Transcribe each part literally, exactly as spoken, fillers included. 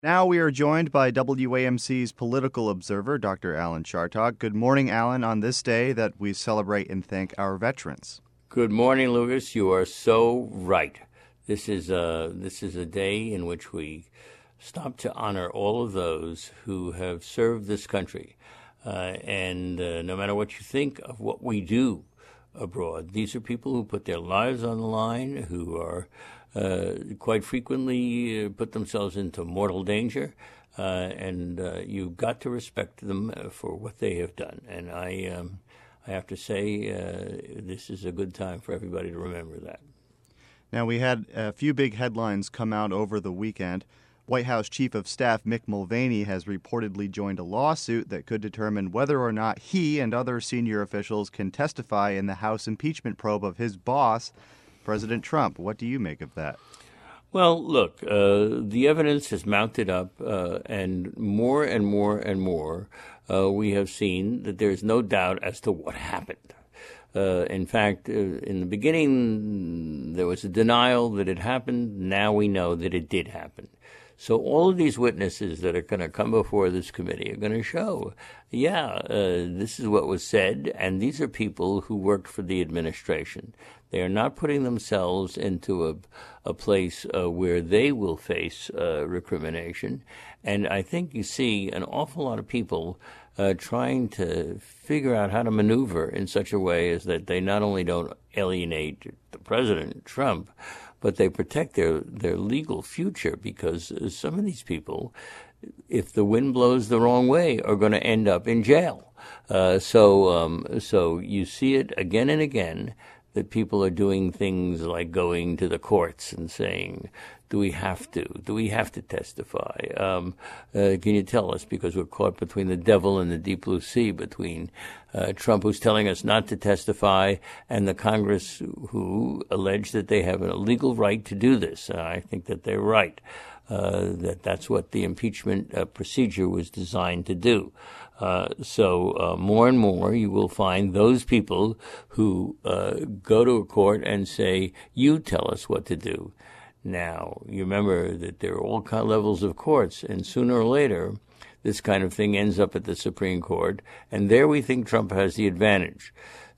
Now we are joined by W A M C's political observer, Doctor Alan Chartock. Good morning, Alan, on this day that we celebrate and thank our veterans. Good morning, Lucas. You are so right. This is a, this is a day in which we stop to honor all of those who have served this country. Uh, and uh, no matter what you think of what we do abroad, these are people who put their lives on the line, who are uh, quite frequently uh, put themselves into mortal danger, uh, and uh, you've got to respect them for what they have done. And I, um, I have to say, uh, this is a good time for everybody to remember that. Now, we had a few big headlines come out over the weekend. White House Chief of Staff Mick Mulvaney has reportedly joined a lawsuit that could determine whether or not he and other senior officials can testify in the House impeachment probe of his boss, President Trump. What do you make of that? Well, look, uh, the evidence has mounted up, uh, and more and more and more uh, we have seen that there's no doubt as to what happened. Uh, in fact, uh, in the beginning, there was a denial that it happened. Now we know that it did happen. So all of these witnesses that are going to come before this committee are going to show, yeah, uh, this is what was said, and these are people who worked for the administration. They are not putting themselves into a, a place uh, where they will face uh, recrimination. And I think you see an awful lot of people uh, trying to figure out how to maneuver in such a way as that they not only don't alienate the president, Trump, but they protect their, their legal future, because some of these people, if the wind blows the wrong way, are going to end up in jail. Uh, so, um, so you see it again and again that people are doing things like going to the courts and saying, do we have to? Do we have to testify? Um, uh, can you tell us? Because we're caught between the devil and the deep blue sea, between uh, Trump, who's telling us not to testify, and the Congress, who allege that they have a legal right to do this. Uh, I think that they're right, uh, that that's what the impeachment uh, procedure was designed to do. Uh, so uh, more and more you will find those people who uh, go to a court and say, you tell us what to do. Now, you remember that there are all kind of levels of courts, and sooner or later, this kind of thing ends up at the Supreme Court, and there we think Trump has the advantage.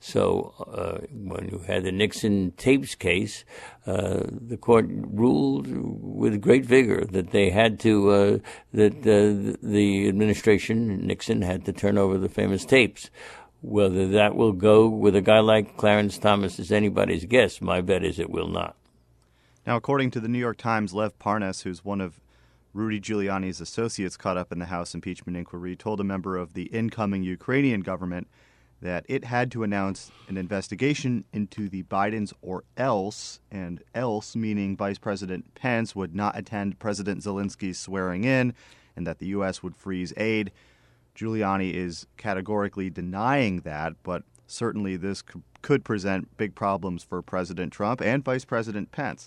So uh, when you had the Nixon tapes case, uh, the court ruled with great vigor that they had to, uh, that uh, the administration, Nixon, had to turn over the famous tapes. Whether that will go with a guy like Clarence Thomas is anybody's guess. My bet is it will not. Now, according to the New York Times, Lev Parnas, who's one of Rudy Giuliani's associates caught up in the House impeachment inquiry, told a member of the incoming Ukrainian government that it had to announce an investigation into the Bidens or else, and else meaning Vice President Pence would not attend President Zelensky's swearing in, and that the U S would freeze aid. Giuliani is categorically denying that, but certainly this could present big problems for President Trump and Vice President Pence.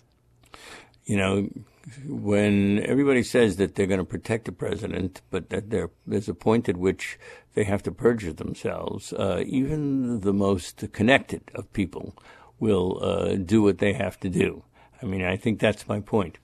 You know, when everybody says that they're going to protect the president, but that there, there's a point at which they have to perjure themselves, uh, even the most connected of people will uh, do what they have to do. I mean, I think that's my point.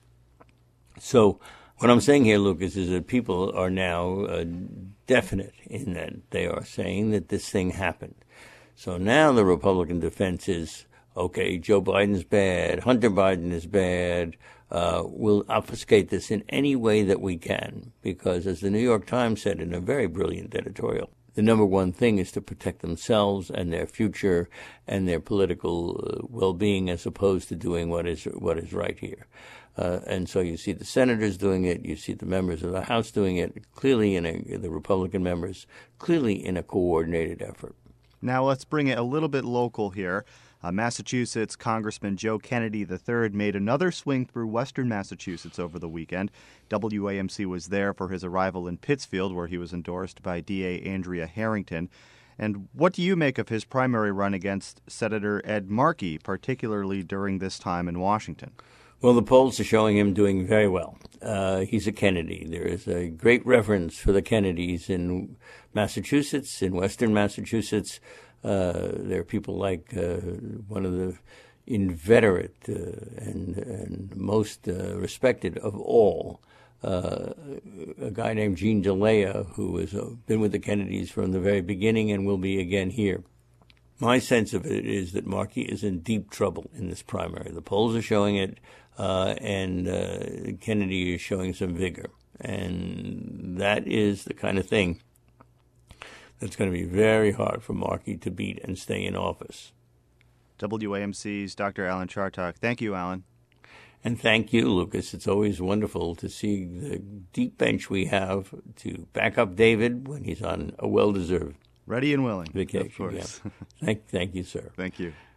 So what I'm saying here, Lucas, is that people are now uh, definite in that they are saying that this thing happened. So now the Republican defense is, okay, Joe Biden's bad, Hunter Biden is bad, uh, we'll obfuscate this in any way that we can, because as the New York Times said in a very brilliant editorial, the number one thing is to protect themselves and their future and their political uh, well-being, as opposed to doing what is what is right here. Uh, and so you see the senators doing it, you see the members of the House doing it, clearly in a, the Republican members, clearly in a coordinated effort. Now let's bring it a little bit local here. Uh, Massachusetts Congressman Joe Kennedy the third made another swing through western Massachusetts over the weekend. W A M C was there for his arrival in Pittsfield, where he was endorsed by D A Andrea Harrington. And what do you make of his primary run against Senator Ed Markey, particularly during this time in Washington? Well, the polls are showing him doing very well. Uh, he's a Kennedy. There is a great reverence for the Kennedys in Massachusetts, in western Massachusetts. Uh, there are people like uh, one of the inveterate uh, and, and most uh, respected of all uh, a guy named Gene DeLea, who has uh, been with the Kennedys from the very beginning and will be again here. My sense of it is that Markey is in deep trouble in this primary. The polls are showing it, uh, and uh, Kennedy is showing some vigor. And that is the kind of thing that's going to be very hard for Markey to beat and stay in office. W A M C's Doctor Alan Chartock. Thank you, Alan. And thank you, Lucas. It's always wonderful to see the deep bench we have to back up David when he's on a well-deserved Ready and willing. vacation. Of course. Yeah. thank, thank you, sir. Thank you.